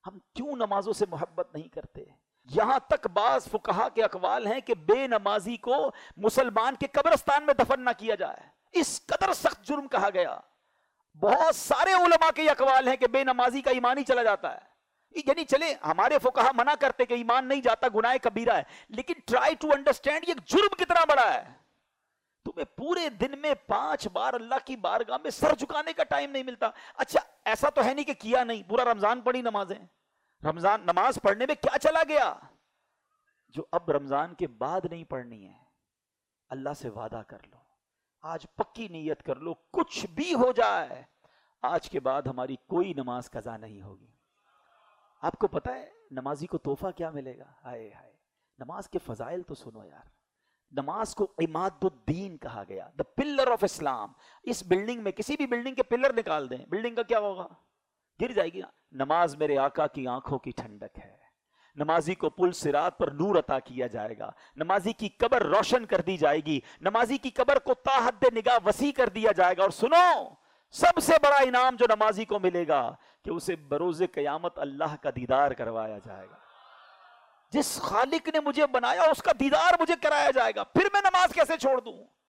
ہم کیوں نمازوں سے محبت نہیں کرتے؟ یہاں تک بعض فقہا کے اقوال ہیں کہ بے نمازی کو مسلمان کے قبرستان میں دفن نہ کیا جائے، اس قدر سخت جرم کہا گیا۔ بہت سارے علماء کے اقوال ہیں کہ بے نمازی کا ایمان ہی چلا جاتا ہے۔ یعنی چلے ہمارے فقہا منع کرتے کہ ایمان نہیں جاتا، گناہ کبیرہ ہے، لیکن ٹرائی ٹو انڈرسٹینڈ یہ جرم کتنا بڑا ہے۔ تمہیں پورے دن میں 5 بار اللہ کی بارگاہ میں سر جھکانے کا ٹائم نہیں ملتا۔ اچھا ایسا تو ہے نہیں کہ کیا نہیں، پورا رمضان پڑھی نمازیں، رمضان نماز پڑھنے میں کیا چلا گیا؟ جو اب رمضان کے بعد نہیں پڑھنی ہے، اللہ سے وعدہ کر لو، آج پکی نیت کر لو، کچھ بھی ہو جائے آج کے بعد ہماری کوئی نماز قضا نہیں ہوگی۔ آپ کو پتا ہے نمازی کو تحفہ کیا ملے گا؟ ہائے ہائے، نماز کے فضائل تو سنو یار۔ نماز کو عماد الدین کہا گیا، دا پلر آف اسلام۔ اس بلڈنگ میں کسی بھی بلڈنگ کے پلر نکال دیں، بلڈنگ کا کیا ہوگا؟ گر جائے گی نا۔ نماز میرے آقا کی آنکھوں کی ٹھنڈک ہے، نمازی کو پل صراط پر نور عطا کیا جائے گا، نمازی کی قبر روشن کر دی جائے گی، نمازی کی قبر کو تا حد نگاہ وسیع کر دیا جائے گا۔ اور سنو، سب سے بڑا انعام جو نمازی کو ملے گا کہ اسے بروز قیامت اللہ کا دیدار کروایا جائے گا۔ جس خالق نے مجھے بنایا اس کا دیدار مجھے کرایا جائے گا، پھر میں نماز کیسے چھوڑ دوں؟